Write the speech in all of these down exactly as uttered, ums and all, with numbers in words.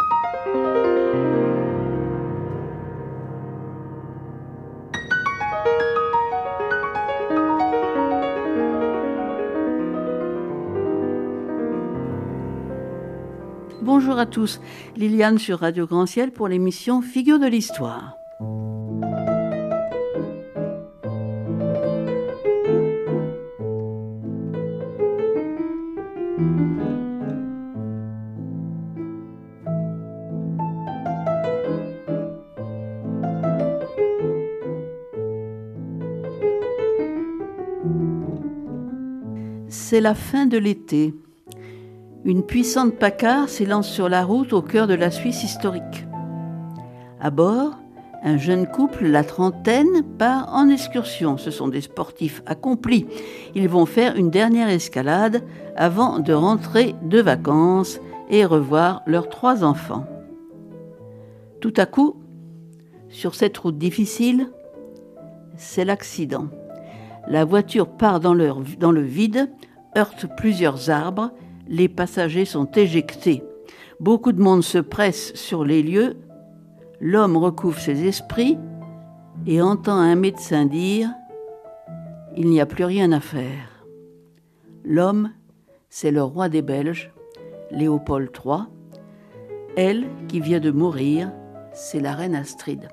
Bonjour à tous, Liliane sur Radio Grand Ciel pour l'émission Figures de l'Histoire. C'est la fin de l'été. Une puissante pacarre s'élance sur la route au cœur de la Suisse historique. À bord, un jeune couple, la trentaine, part en excursion. Ce sont des sportifs accomplis. Ils vont faire une dernière escalade avant de rentrer de vacances et revoir leurs trois enfants. Tout à coup, sur cette route difficile, c'est l'accident. La voiture part dans, leur, dans le vide, heurte plusieurs arbres. Les passagers sont éjectés. Beaucoup de monde se presse sur les lieux. L'homme recouvre ses esprits et entend un médecin dire « Il n'y a plus rien à faire ». L'homme, c'est le roi des Belges, Léopold trois. Elle, qui vient de mourir, c'est la reine Astrid.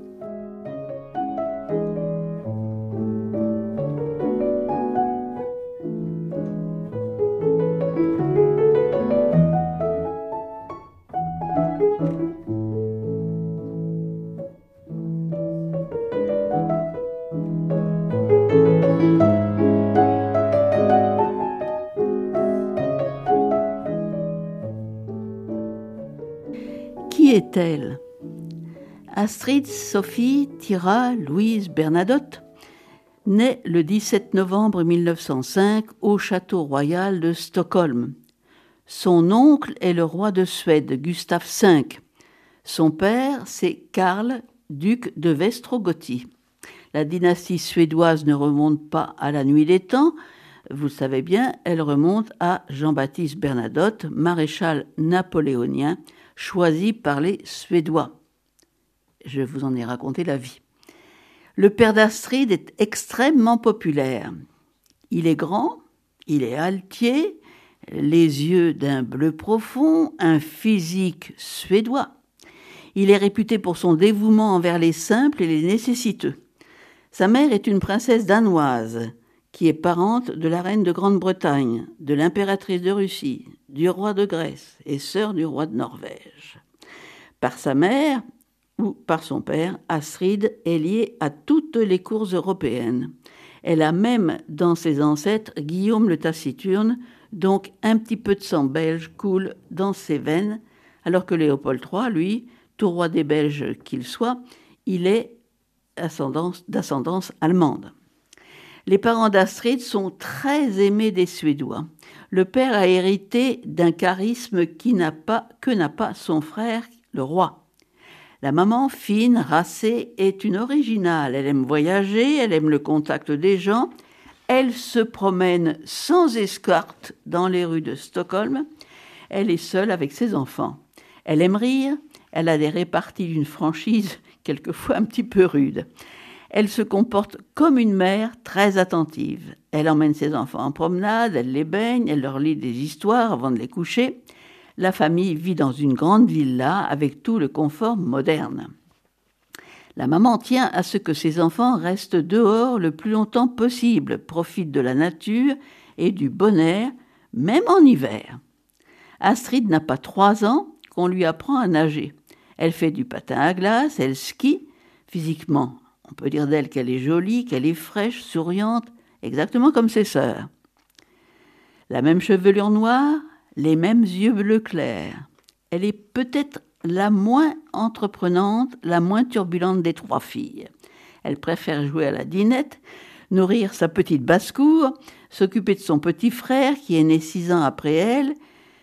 Qui est-elle ? Astrid Sophie Thyra Louise Bernadotte naît le dix-sept novembre mille neuf cent cinq au château royal de Stockholm. Son oncle est le roi de Suède, Gustave cinq. Son père, c'est Karl, duc de Vestrogothie. La dynastie suédoise ne remonte pas à la nuit des temps. Vous le savez bien, elle remonte à Jean-Baptiste Bernadotte, maréchal napoléonien, choisi par les Suédois. Je vous en ai raconté la vie. Le père d'Astrid est extrêmement populaire. Il est grand, il est altier, les yeux d'un bleu profond, un physique suédois. Il est réputé pour son dévouement envers les simples et les nécessiteux. Sa mère est une princesse danoise, qui est parente de la reine de Grande-Bretagne, de l'impératrice de Russie, du roi de Grèce et sœur du roi de Norvège. Par sa mère ou par son père, Astrid est liée à toutes les cours européennes. Elle a même dans ses ancêtres Guillaume le Taciturne, donc un petit peu de sang belge coule dans ses veines, alors que Léopold trois, lui, tout roi des Belges qu'il soit, il est d'ascendance, d'ascendance allemande. Les parents d'Astrid sont très aimés des Suédois. Le père a hérité d'un charisme qui n'a pas, que n'a pas son frère, le roi. La maman, fine, racée, est une originale. Elle aime voyager, elle aime le contact des gens. Elle se promène sans escorte dans les rues de Stockholm. Elle est seule avec ses enfants. Elle aime rire. Elle a des réparties d'une franchise quelquefois un petit peu rude. Elle se comporte comme une mère très attentive. Elle emmène ses enfants en promenade, elle les baigne, elle leur lit des histoires avant de les coucher. La famille vit dans une grande villa avec tout le confort moderne. La maman tient à ce que ses enfants restent dehors le plus longtemps possible, profitent de la nature et du bon air, même en hiver. Astrid n'a pas trois ans qu'on lui apprend à nager. Elle fait du patin à glace, elle skie. Physiquement, on peut dire d'elle qu'elle est jolie, qu'elle est fraîche, souriante, exactement comme ses sœurs. La même chevelure noire, les mêmes yeux bleu clair. Elle est peut-être la moins entreprenante, la moins turbulente des trois filles. Elle préfère jouer à la dinette, nourrir sa petite basse-cour, s'occuper de son petit frère qui est né six ans après elle,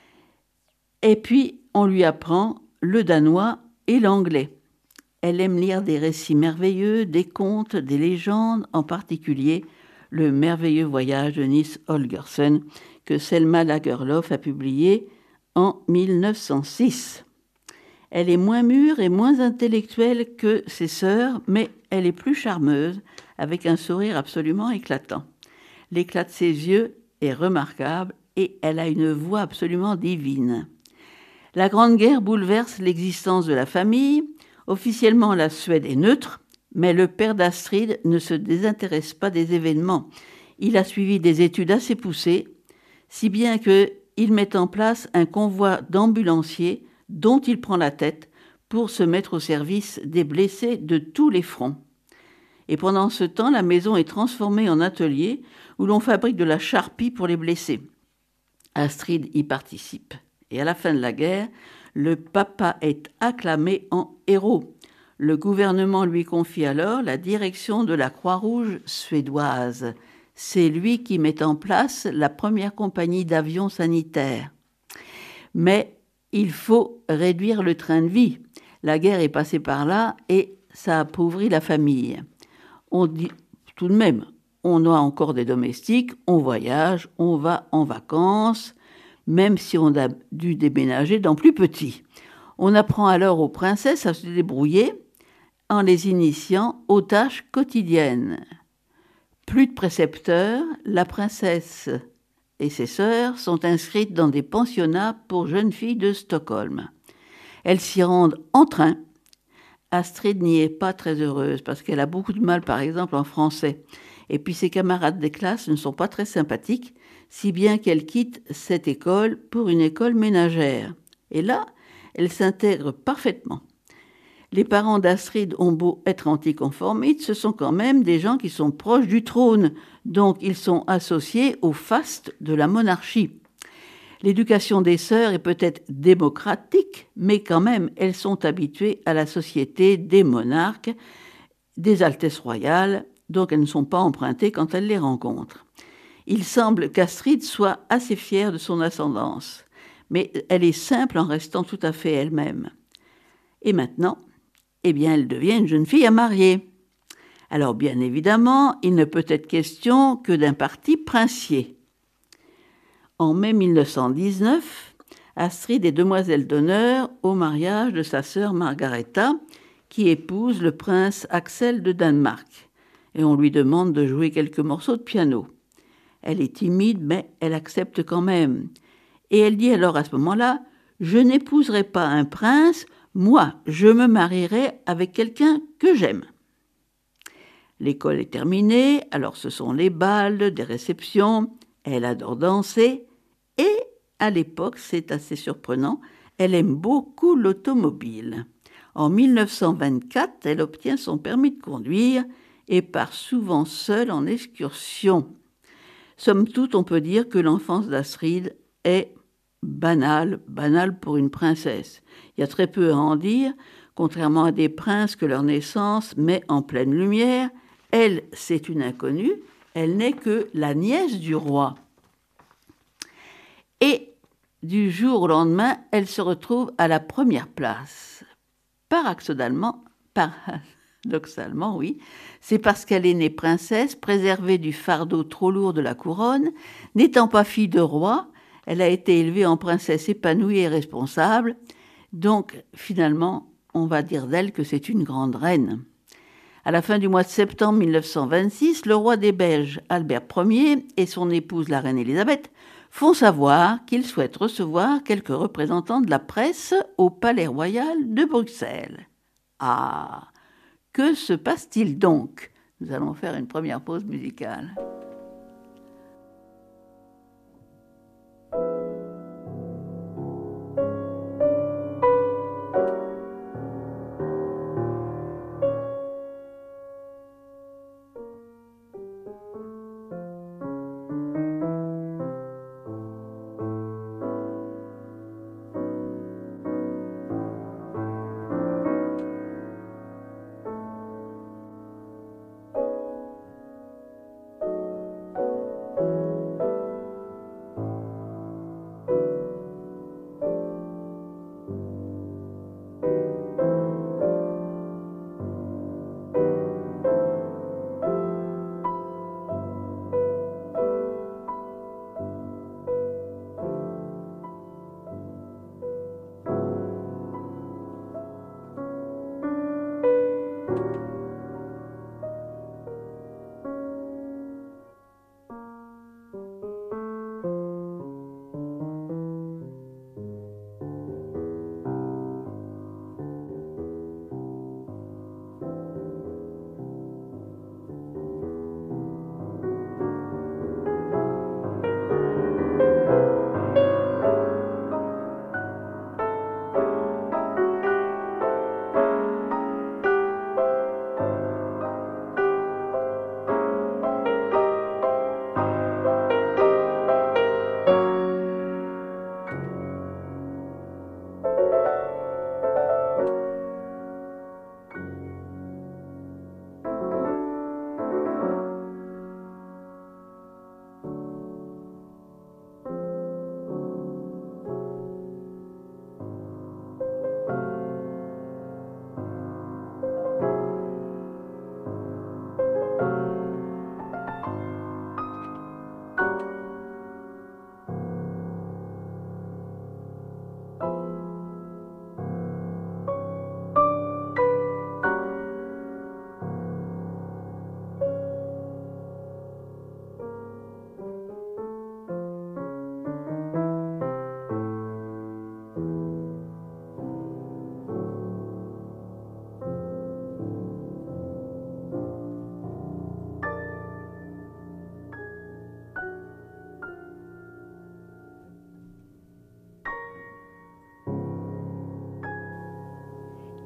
et puis on lui apprend le danois et l'anglais. Elle aime lire des récits merveilleux, des contes, des légendes, en particulier le merveilleux voyage de Nils Holgersson que Selma Lagerlöf a publié en mille neuf cent six. Elle est moins mûre et moins intellectuelle que ses sœurs, mais elle est plus charmeuse, avec un sourire absolument éclatant. L'éclat de ses yeux est remarquable et elle a une voix absolument divine. La Grande Guerre bouleverse l'existence de la famille. Officiellement, la Suède est neutre, mais le père d'Astrid ne se désintéresse pas des événements. Il a suivi des études assez poussées, si bien qu'il met en place un convoi d'ambulanciers dont il prend la tête pour se mettre au service des blessés de tous les fronts. Et pendant ce temps, la maison est transformée en atelier où l'on fabrique de la charpie pour les blessés. Astrid y participe. Et à la fin de la guerre, le papa est acclamé en héros. Le gouvernement lui confie alors la direction de la Croix-Rouge suédoise. C'est lui qui met en place la première compagnie d'avions sanitaires. Mais il faut réduire le train de vie. La guerre est passée par là et ça appauvrit la famille. On dit tout de même, on a encore des domestiques, on voyage, on va en vacances, même si on a dû déménager dans plus petit. On apprend alors aux princesses à se débrouiller en les initiant aux tâches quotidiennes. Plus de précepteurs, la princesse et ses sœurs sont inscrites dans des pensionnats pour jeunes filles de Stockholm. Elles s'y rendent en train. Astrid n'y est pas très heureuse parce qu'elle a beaucoup de mal, par exemple, en français. Et puis ses camarades de classe ne sont pas très sympathiques, si bien qu'elle quitte cette école pour une école ménagère. Et là, elle s'intègre parfaitement. Les parents d'Astrid ont beau être anticonformistes, ce sont quand même des gens qui sont proches du trône, donc ils sont associés au faste de la monarchie. L'éducation des sœurs est peut-être démocratique, mais quand même, elles sont habituées à la société des monarques, des altesses royales, donc elles ne sont pas empruntées quand elles les rencontrent. Il semble qu'Astrid soit assez fière de son ascendance, mais elle est simple en restant tout à fait elle-même. Et maintenant, eh bien, elle devient une jeune fille à marier. Alors, bien évidemment, il ne peut être question que d'un parti princier. En mai mille neuf cent dix-neuf, Astrid est demoiselle d'honneur au mariage de sa sœur Margaretha, qui épouse le prince Axel de Danemark. Et on lui demande de jouer quelques morceaux de piano. Elle est timide, mais elle accepte quand même. Et elle dit alors à ce moment-là, « Je n'épouserai pas un prince, moi, je me marierai avec quelqu'un que j'aime. » L'école est terminée, alors ce sont les bals, des réceptions. Elle adore danser. Et à l'époque, c'est assez surprenant, elle aime beaucoup l'automobile. En mille neuf cent vingt-quatre, elle obtient son permis de conduire et part souvent seule en excursion. Somme toute, on peut dire que l'enfance d'Astrid est banale, banale pour une princesse. Il y a très peu à en dire, contrairement à des princes que leur naissance met en pleine lumière. Elle, c'est une inconnue, elle n'est que la nièce du roi. Et du jour au lendemain, elle se retrouve à la première place. Paradoxalement, paradoxalement, oui, c'est parce qu'elle est née princesse, préservée du fardeau trop lourd de la couronne. N'étant pas fille de roi, elle a été élevée en princesse épanouie et responsable. Donc, finalement, on va dire d'elle que c'est une grande reine. À la fin du mois de septembre mille neuf cent vingt-six, le roi des Belges, Albert Ier, et son épouse, la reine Élisabeth, font savoir qu'ils souhaitent recevoir quelques représentants de la presse au Palais Royal de Bruxelles. Ah, que se passe-t-il donc ? Nous allons faire une première pause musicale.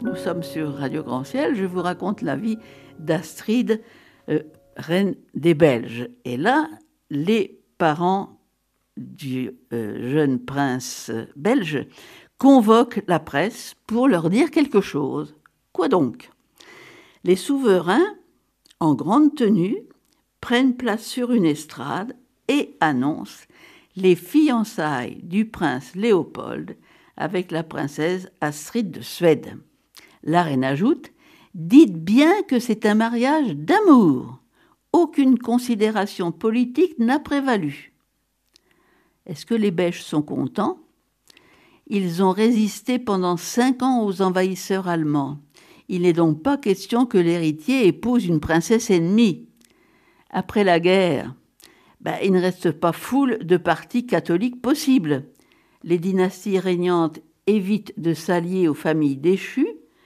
Nous sommes sur Radio Grand Ciel. Je vous raconte la vie d'Astrid, euh, reine des Belges. Et là, les parents du euh, jeune prince belge convoquent la presse pour leur dire quelque chose. Quoi donc ? Les souverains, en grande tenue, prennent place sur une estrade et annoncent les fiançailles du prince Léopold avec la princesse Astrid de Suède. La reine ajoute « Dites bien que c'est un mariage d'amour. Aucune considération politique n'a prévalu. » Est-ce que les Belges sont contents ? Ils ont résisté pendant cinq ans aux envahisseurs allemands. Il n'est donc pas question que l'héritier épouse une princesse ennemie. Après la guerre, ben, il ne reste pas foule de partis catholiques possibles. Les dynasties régnantes évitent de s'allier aux familles déchues.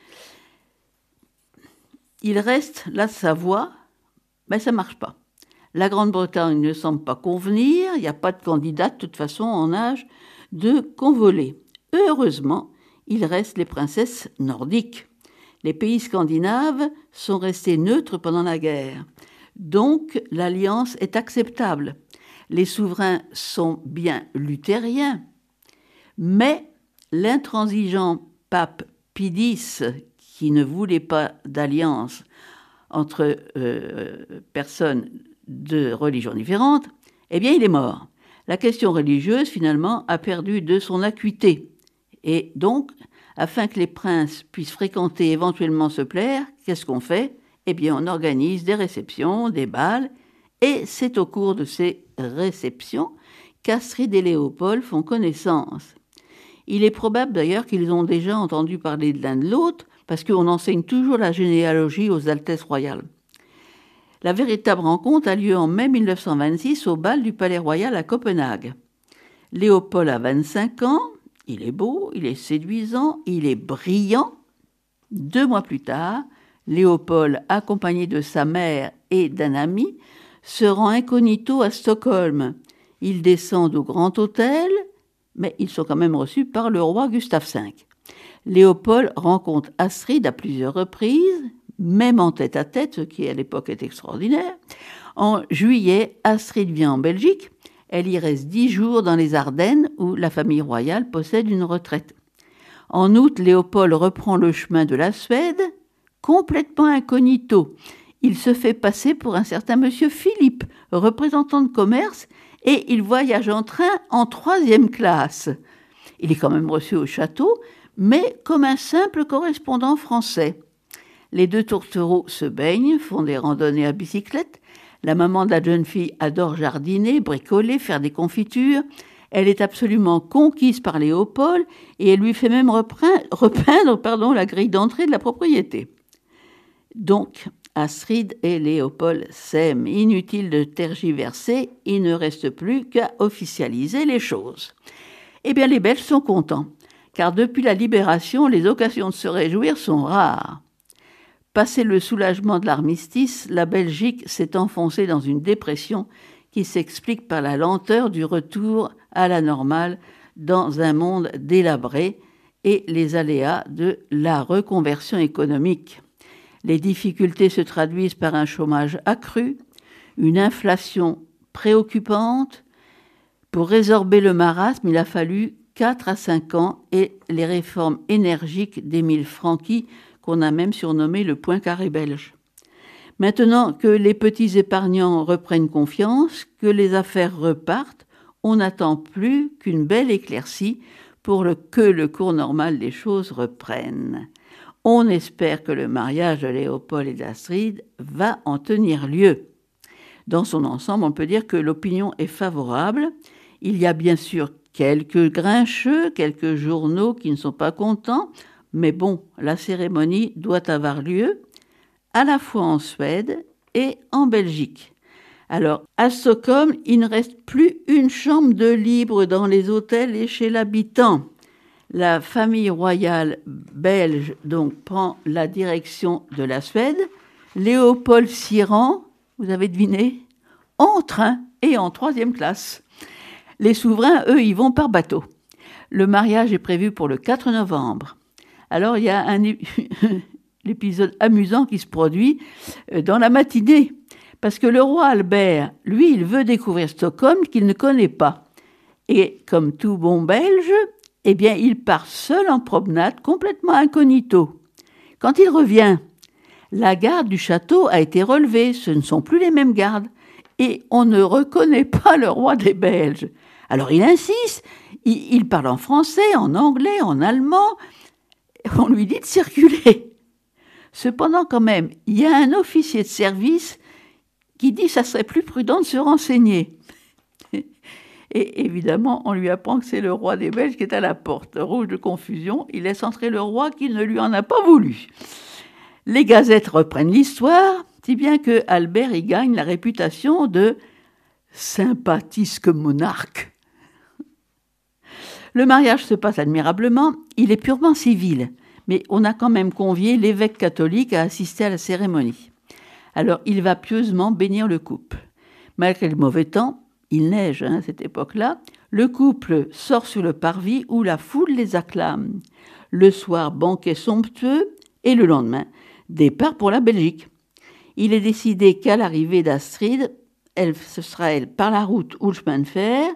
Il reste la Savoie, mais ça ne marche pas. La Grande-Bretagne ne semble pas convenir, il n'y a pas de candidat de toute façon en âge de convoler. Heureusement, il reste les princesses nordiques. Les pays scandinaves sont restés neutres pendant la guerre. Donc, l'alliance est acceptable. Les souverains sont bien luthériens, mais l'intransigeant pape Pie X, qui ne voulait pas d'alliance entre euh, personnes de religions différentes, eh bien, il est mort. La question religieuse, finalement, a perdu de son acuité. Et donc, afin que les princes puissent fréquenter et éventuellement se plaire, qu'est-ce qu'on fait ? Eh bien, on organise des réceptions, des bals, et c'est au cours de ces réceptions qu'Astrid et Léopold font connaissance. Il est probable d'ailleurs qu'ils ont déjà entendu parler de l'un de l'autre, parce qu'on enseigne toujours la généalogie aux Altesses royales. La véritable rencontre a lieu en mai mille neuf cent vingt-six au bal du Palais Royal à Copenhague. Léopold a vingt-cinq ans, il est beau, il est séduisant, il est brillant. Deux mois plus tard, Léopold, accompagné de sa mère et d'un ami, se rend incognito à Stockholm. Ils descendent au Grand Hôtel, mais ils sont quand même reçus par le roi Gustave cinq. Léopold rencontre Astrid à plusieurs reprises, même en tête-à-tête, ce qui à l'époque est extraordinaire. En juillet, Astrid vient en Belgique. Elle y reste dix jours dans les Ardennes, où la famille royale possède une retraite. En août, Léopold reprend le chemin de la Suède, complètement incognito. Il se fait passer pour un certain monsieur Philippe, représentant de commerce, et il voyage en train en troisième classe. Il est quand même reçu au château, mais comme un simple correspondant français. Les deux tourtereaux se baignent, font des randonnées à bicyclette. La maman de la jeune fille adore jardiner, bricoler, faire des confitures. Elle est absolument conquise par Léopold et elle lui fait même repeindre, repeindre pardon, la grille d'entrée de la propriété. Donc, Astrid et Léopold s'aiment. Inutile de tergiverser, il ne reste plus qu'à officialiser les choses. Eh bien, les Belges sont contents, car depuis la libération, les occasions de se réjouir sont rares. Passé le soulagement de l'armistice, la Belgique s'est enfoncée dans une dépression qui s'explique par la lenteur du retour à la normale dans un monde délabré et les aléas de la reconversion économique. Les difficultés se traduisent par un chômage accru, une inflation préoccupante. Pour résorber le marasme, il a fallu quatre à cinq ans et les réformes énergiques d'Émile Francqui, qu'on a même surnommé le point carré belge. Maintenant que les petits épargnants reprennent confiance, que les affaires repartent, on n'attend plus qu'une belle éclaircie pour le, que le cours normal des choses reprenne. On espère que le mariage de Léopold et d'Astrid va en tenir lieu. Dans son ensemble, on peut dire que l'opinion est favorable. Il y a bien sûr quelques grincheux, quelques journaux qui ne sont pas contents, mais bon, la cérémonie doit avoir lieu à la fois en Suède et en Belgique. Alors, à Stockholm, il ne reste plus une chambre de libre dans les hôtels et chez l'habitant. La famille royale belge donc prend la direction de la Suède. Léopold s'y rend, vous avez deviné, en train et en troisième classe. Les souverains, eux, y vont par bateau. Le mariage est prévu pour le quatre novembre. Alors il y a un l'épisode amusant qui se produit dans la matinée, parce que le roi Albert, lui, il veut découvrir Stockholm qu'il ne connaît pas. Et comme tout bon Belge, eh bien, il part seul en promenade, complètement incognito. Quand il revient, la garde du château a été relevée, ce ne sont plus les mêmes gardes, et on ne reconnaît pas le roi des Belges. Alors il insiste, il, il parle en français, en anglais, en allemand, on lui dit de circuler. Cependant, quand même, il y a un officier de service qui dit que ça serait plus prudent de se renseigner. Et évidemment, on lui apprend que c'est le roi des Belges qui est à la porte. Rouge de confusion, il laisse entrer le roi qui ne lui en a pas voulu. Les gazettes reprennent l'histoire, si bien que Albert y gagne la réputation de sympathisque monarque. Le mariage se passe admirablement, il est purement civil, mais on a quand même convié l'évêque catholique à assister à la cérémonie. Alors il va pieusement bénir le couple. Malgré le mauvais temps, il neige hein, à cette époque-là, le couple sort sur le parvis où la foule les acclame. Le soir, banquet somptueux, et le lendemain, départ pour la Belgique. Il est décidé qu'à l'arrivée d'Astrid, elle, ce sera elle par la route ou le chemin de fer,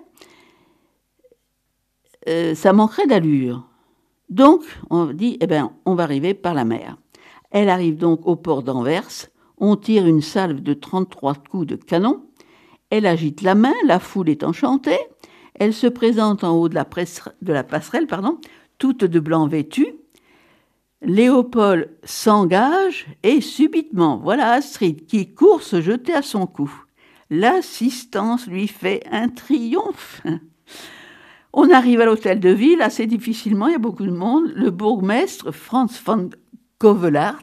euh, ça manquerait d'allure. Donc, on dit, eh ben, on va arriver par la mer. Elle arrive donc au port d'Anvers, on tire une salve de trente-trois coups de canon, elle agite la main, la foule est enchantée, elle se présente en haut de la, presse, de la passerelle, pardon, toute de blanc vêtue. Léopold s'engage et subitement, voilà Astrid qui court se jeter à son cou. L'assistance lui fait un triomphe. On arrive à l'hôtel de ville assez difficilement, il y a beaucoup de monde. Le bourgmestre Franz von Kovelart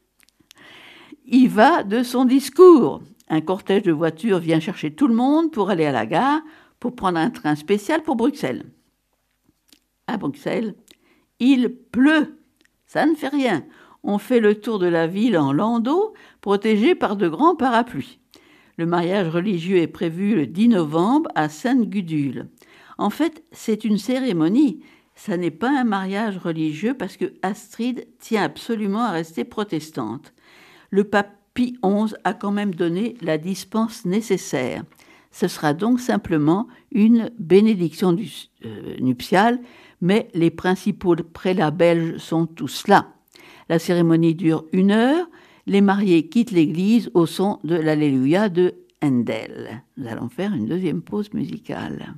y va de son discours. Un cortège de voitures vient chercher tout le monde pour aller à la gare, pour prendre un train spécial pour Bruxelles. À Bruxelles, il pleut. Ça ne fait rien. On fait le tour de la ville en landau, protégé par de grands parapluies. Le mariage religieux est prévu le dix novembre à Sainte-Gudule. En fait, c'est une cérémonie. Ça n'est pas un mariage religieux parce que Astrid tient absolument à rester protestante. Le pape Pie onze a quand même donné la dispense nécessaire. Ce sera donc simplement une bénédiction du, euh, nuptiale, mais les principaux prélats belges sont tous là. La cérémonie dure une heure. Les mariés quittent l'église au son de l'Alléluia de Handel. Nous allons faire une deuxième pause musicale.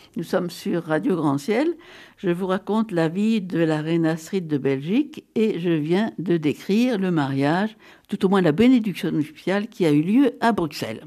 Nous sommes sur Radio Grand Ciel. Je vous raconte la vie de la reine Astrid de Belgique et je viens de décrire le mariage, tout au moins la bénédiction nuptiale qui a eu lieu à Bruxelles.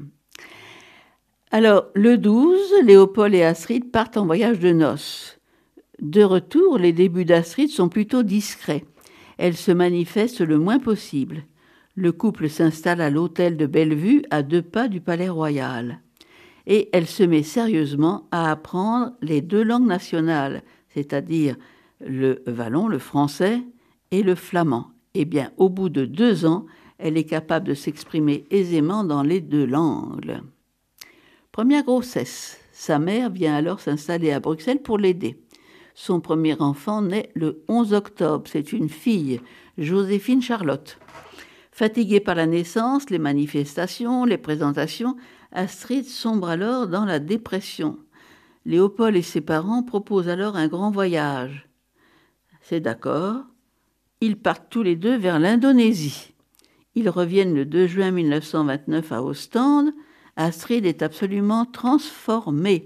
Alors, le douze, Léopold et Astrid partent en voyage de noces. De retour, les débuts d'Astrid sont plutôt discrets. Elle se manifeste le moins possible. Le couple s'installe à l'hôtel de Bellevue, à deux pas du Palais Royal. Et elle se met sérieusement à apprendre les deux langues nationales, c'est-à-dire le wallon, le français, et le flamand. Eh bien, au bout de deux ans, elle est capable de s'exprimer aisément dans les deux langues. Première grossesse. Sa mère vient alors s'installer à Bruxelles pour l'aider. Son premier enfant naît le onze octobre. C'est une fille, Joséphine Charlotte. Fatiguée par la naissance, les manifestations, les présentations, Astrid sombre alors dans la dépression. Léopold et ses parents proposent alors un grand voyage. C'est d'accord. Ils partent tous les deux vers l'Indonésie. Ils reviennent le deux juin mille neuf cent vingt-neuf à Ostende. Astrid est absolument transformée.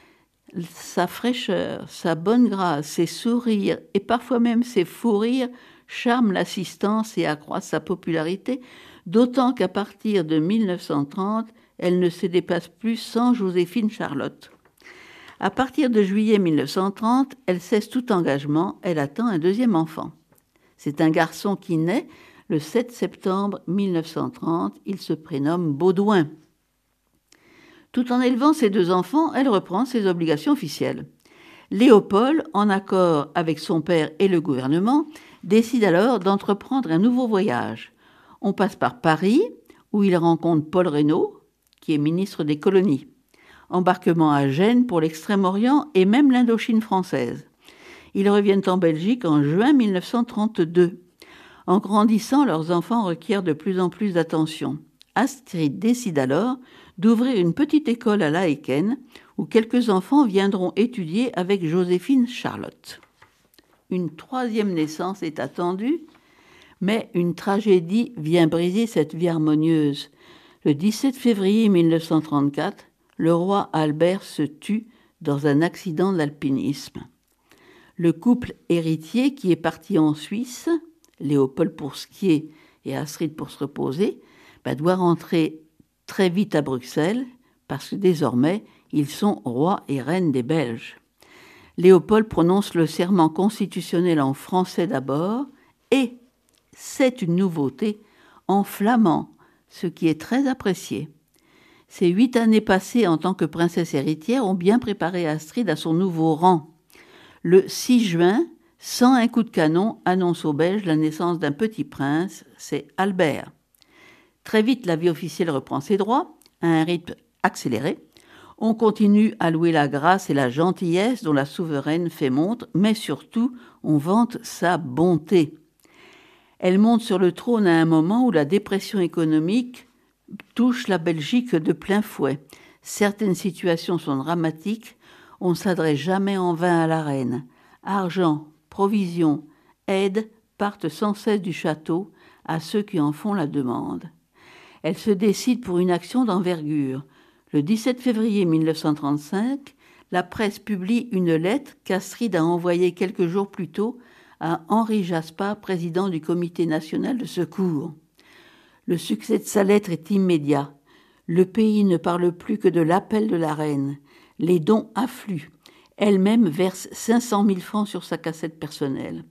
Sa fraîcheur, sa bonne grâce, ses sourires et parfois même ses fous rires charment l'assistance et accroissent sa popularité, d'autant qu'à partir de mille neuf cent trente, elle ne se dépasse plus sans Joséphine Charlotte. À partir de juillet mille neuf cent trente, elle cesse tout engagement, elle attend un deuxième enfant. C'est un garçon qui naît le sept septembre mille neuf cent trente, il se prénomme Baudouin. Tout en élevant ses deux enfants, elle reprend ses obligations officielles. Léopold, en accord avec son père et le gouvernement, décide alors d'entreprendre un nouveau voyage. On passe par Paris, où il rencontre Paul Reynaud, qui est ministre des colonies. Embarquement à Gênes pour l'Extrême-Orient et même l'Indochine française. Ils reviennent en Belgique en juin mille neuf cent trente-deux. En grandissant, leurs enfants requièrent de plus en plus d'attention. Astrid décide alors d'ouvrir une petite école à Laeken, où quelques enfants viendront étudier avec Joséphine Charlotte. Une troisième naissance est attendue, mais une tragédie vient briser cette vie harmonieuse. Le dix-sept février mille neuf cent trente-quatre, le roi Albert se tue dans un accident d'alpinisme. Le couple héritier qui est parti en Suisse, Léopold pour skier et Astrid pour se reposer, bah, doit rentrer très vite à Bruxelles parce que désormais, ils sont rois et reines des Belges. Léopold prononce le serment constitutionnel en français d'abord et, c'est une nouveauté, en flamand, ce qui est très apprécié. Ces huit années passées en tant que princesse héritière ont bien préparé Astrid à son nouveau rang. Le six juin, sans un coup de canon, annonce aux Belges la naissance d'un petit prince, c'est Albert. Très vite, la vie officielle reprend ses droits, à un rythme accéléré. On continue à louer la grâce et la gentillesse dont la souveraine fait montre, mais surtout, on vante sa bonté. Elle monte sur le trône à un moment où la dépression économique touche la Belgique de plein fouet. Certaines situations sont dramatiques. On ne s'adresse jamais en vain à la reine. Argent, provisions, aide partent sans cesse du château à ceux qui en font la demande. Elle se décide pour une action d'envergure. Le dix-sept février mille neuf cent trente-cinq, la presse publie une lettre qu'Astrid a envoyée quelques jours plus tôt à Henri Jaspard, président du Comité national de secours. Le succès de sa lettre est immédiat. Le pays ne parle plus que de l'appel de la reine. Les dons affluent. Elle-même verse cinq cent mille francs sur sa cassette personnelle.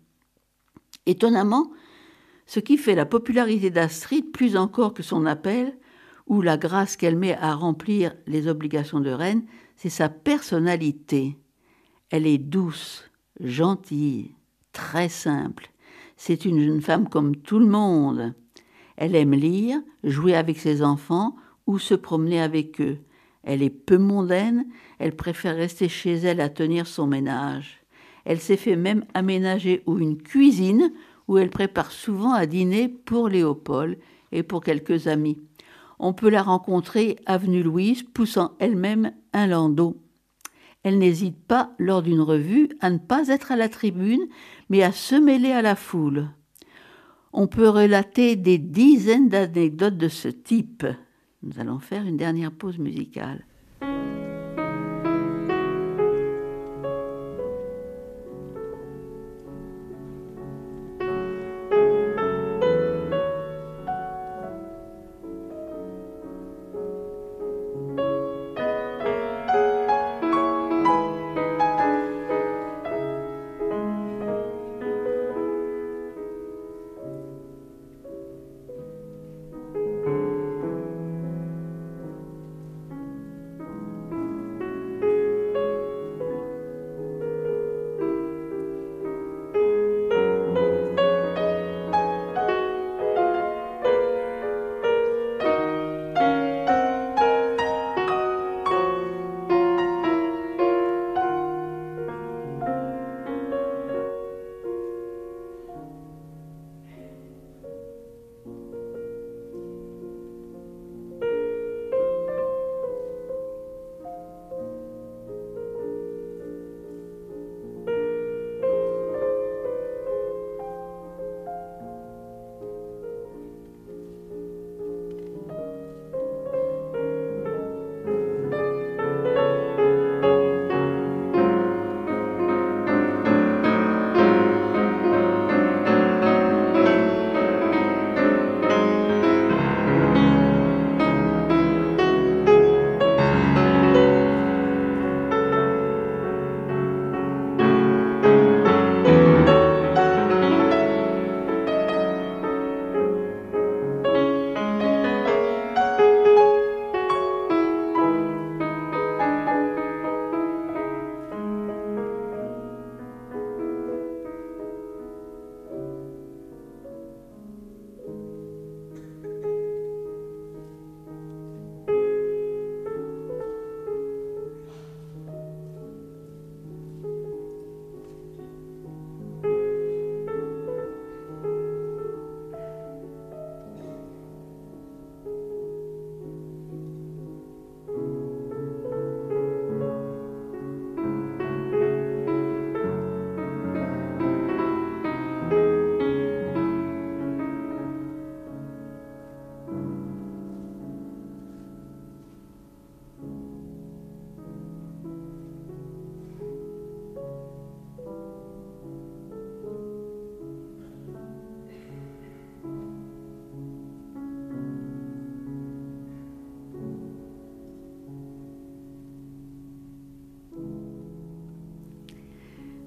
Étonnamment, ce qui fait la popularité d'Astrid, plus encore que son appel, ou la grâce qu'elle met à remplir les obligations de reine, c'est sa personnalité. Elle est douce, gentille, très simple. C'est une jeune femme comme tout le monde. Elle aime lire, jouer avec ses enfants ou se promener avec eux. Elle est peu mondaine, elle préfère rester chez elle à tenir son ménage. Elle s'est fait même aménager ou une cuisine où elle prépare souvent à dîner pour Léopold et pour quelques amis. On peut la rencontrer avenue Louise, poussant elle-même un landau. Elle n'hésite pas, lors d'une revue, à ne pas être à la tribune, mais à se mêler à la foule. On peut relater des dizaines d'anecdotes de ce type. Nous allons faire une dernière pause musicale.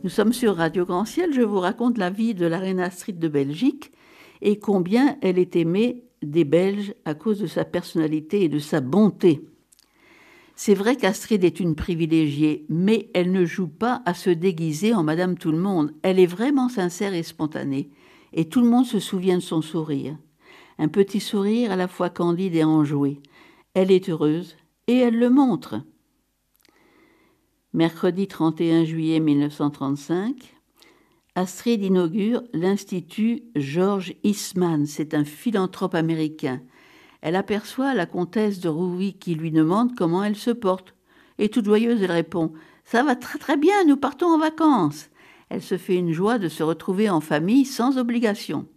Nous sommes sur Radio Grand Ciel, je vous raconte la vie de la reine Astrid de Belgique et combien elle est aimée des Belges à cause de sa personnalité et de sa bonté. C'est vrai qu'Astrid est une privilégiée, mais elle ne joue pas à se déguiser en Madame Tout-le-Monde. Elle est vraiment sincère et spontanée, et tout le monde se souvient de son sourire. Un petit sourire à la fois candide et enjoué. Elle est heureuse, et elle le montre. Mercredi trente et un juillet mille neuf cent trente-cinq, Astrid inaugure l'Institut George Eastman. C'est un philanthrope américain. Elle aperçoit la comtesse de Rouvy qui lui demande comment elle se porte. Et toute joyeuse, elle répond « Ça va très très bien, nous partons en vacances ». Elle se fait une joie de se retrouver en famille sans obligation.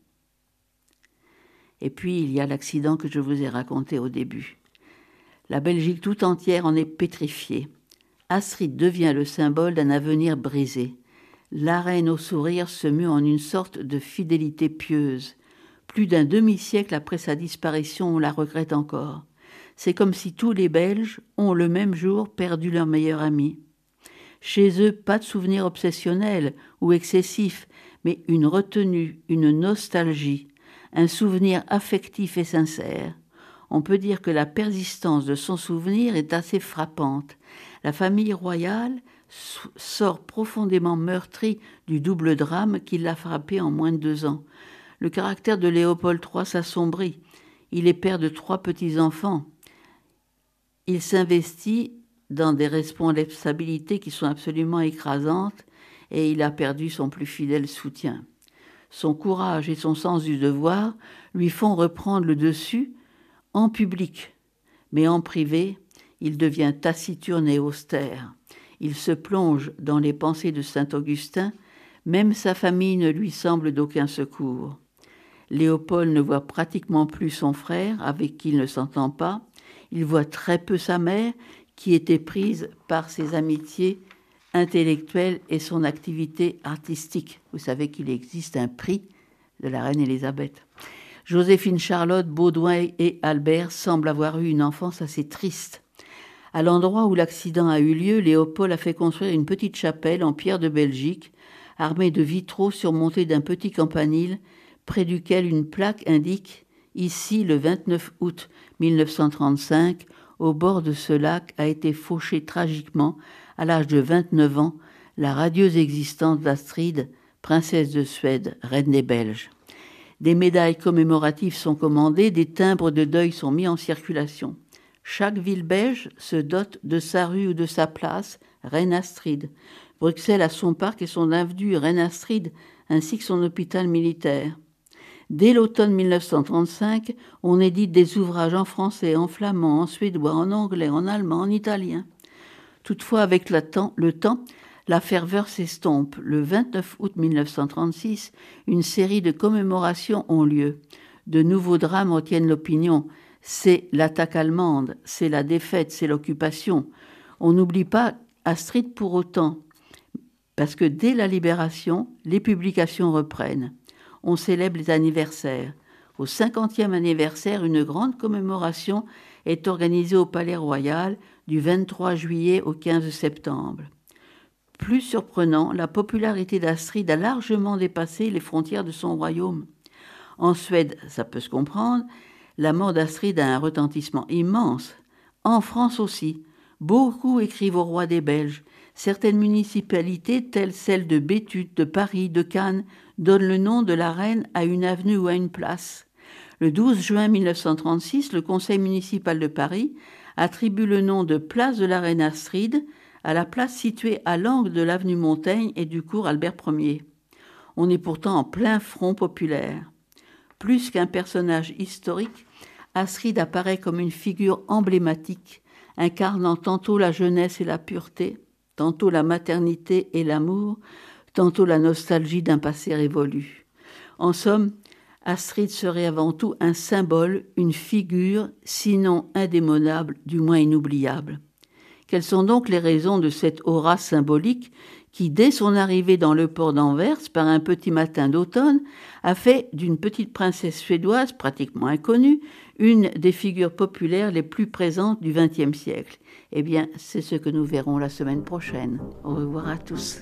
Et puis, il y a l'accident que je vous ai raconté au début. La Belgique tout entière en est pétrifiée. Astrid devient le symbole d'un avenir brisé. La reine au sourire se mue en une sorte de fidélité pieuse. Plus d'un demi-siècle après sa disparition, on la regrette encore. C'est comme si tous les Belges ont le même jour perdu leur meilleur ami. Chez eux, pas de souvenir obsessionnel ou excessif, mais une retenue, une nostalgie, un souvenir affectif et sincère. On peut dire que la persistance de son souvenir est assez frappante. La famille royale sort profondément meurtrie du double drame qui l'a frappée en moins de deux ans. Le caractère de Léopold trois s'assombrit. Il est père de trois petits-enfants. Il s'investit dans des responsabilités qui sont absolument écrasantes et il a perdu son plus fidèle soutien. Son courage et son sens du devoir lui font reprendre le dessus en public, mais en privé, il devient taciturne et austère. Il se plonge dans les pensées de saint Augustin, même sa famille ne lui semble d'aucun secours. Léopold ne voit pratiquement plus son frère, avec qui il ne s'entend pas. Il voit très peu sa mère, qui était prise par ses amitiés intellectuelles et son activité artistique. Vous savez qu'il existe un prix de la reine Élisabeth. Joséphine Charlotte, Baudouin et Albert semblent avoir eu une enfance assez triste. À l'endroit où l'accident a eu lieu, Léopold a fait construire une petite chapelle en pierre de Belgique, armée de vitraux surmontés d'un petit campanile, près duquel une plaque indique « Ici, le vingt-neuf août mille neuf cent trente-cinq, au bord de ce lac a été fauchée tragiquement, à l'âge de vingt-neuf ans, la radieuse existence d'Astrid, princesse de Suède, reine des Belges. » Des médailles commémoratives sont commandées, des timbres de deuil sont mis en circulation. Chaque ville belge se dote de sa rue ou de sa place, Reine Astrid. Bruxelles a son parc et son avenue Reine Astrid, ainsi que son hôpital militaire. Dès l'automne mille neuf cent trente-cinq, on édite des ouvrages en français, en flamand, en suédois, en anglais, en allemand, en italien. Toutefois, avec le temps, le temps la ferveur s'estompe. Le vingt-neuf août mille neuf cent trente-six, une série de commémorations ont lieu. De nouveaux drames retiennent l'opinion. C'est l'attaque allemande, c'est la défaite, c'est l'occupation. On n'oublie pas Astrid pour autant, parce que dès la Libération, les publications reprennent. On célèbre les anniversaires. Au cinquantième anniversaire, une grande commémoration est organisée au Palais Royal du vingt-trois juillet au quinze septembre. Plus surprenant, la popularité d'Astrid a largement dépassé les frontières de son royaume. En Suède, ça peut se comprendre, la mort d'Astrid a un retentissement immense. En France aussi, beaucoup écrivent au roi des Belges. Certaines municipalités, telles celles de Béthune, de Paris, de Cannes, donnent le nom de la reine à une avenue ou à une place. Le douze juin mille neuf cent trente-six, le conseil municipal de Paris attribue le nom de place de la reine Astrid à la place située à l'angle de l'avenue Montaigne et du cours Albert Ier. On est pourtant en plein front populaire. Plus qu'un personnage historique, Astrid apparaît comme une figure emblématique, incarnant tantôt la jeunesse et la pureté, tantôt la maternité et l'amour, tantôt la nostalgie d'un passé révolu. En somme, Astrid serait avant tout un symbole, une figure, sinon indémodable, du moins inoubliable. Quelles sont donc les raisons de cette aura symbolique qui, dès son arrivée dans le port d'Anvers, par un petit matin d'automne, a fait d'une petite princesse suédoise pratiquement inconnue une des figures populaires les plus présentes du vingtième siècle. Eh bien, c'est ce que nous verrons la semaine prochaine. Au revoir à tous.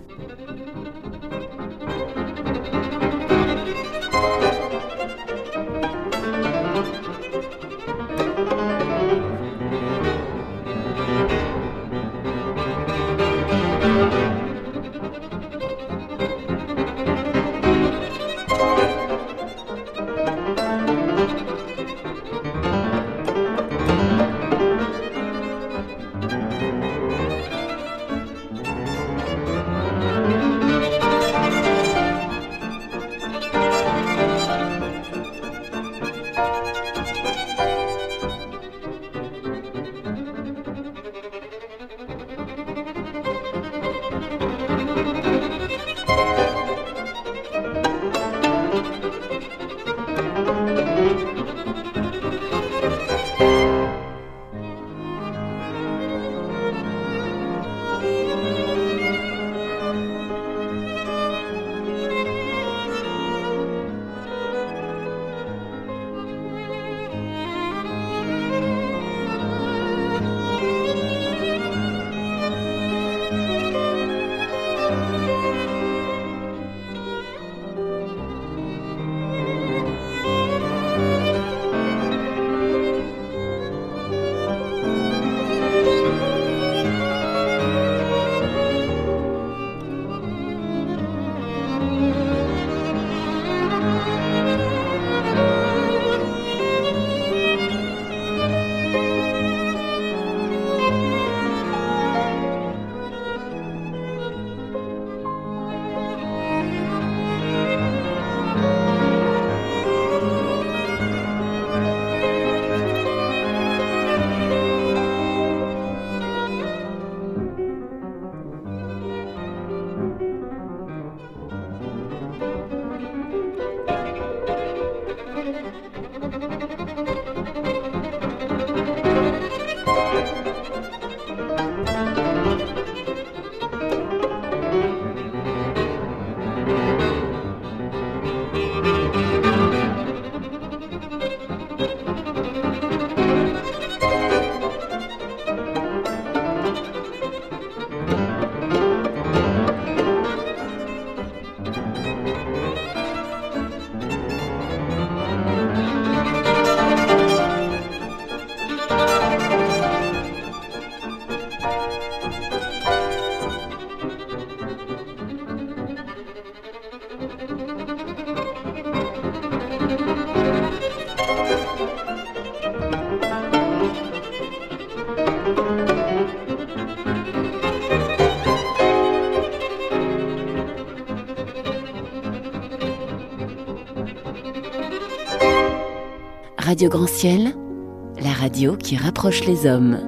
Radio Grand Ciel, la radio qui rapproche les hommes.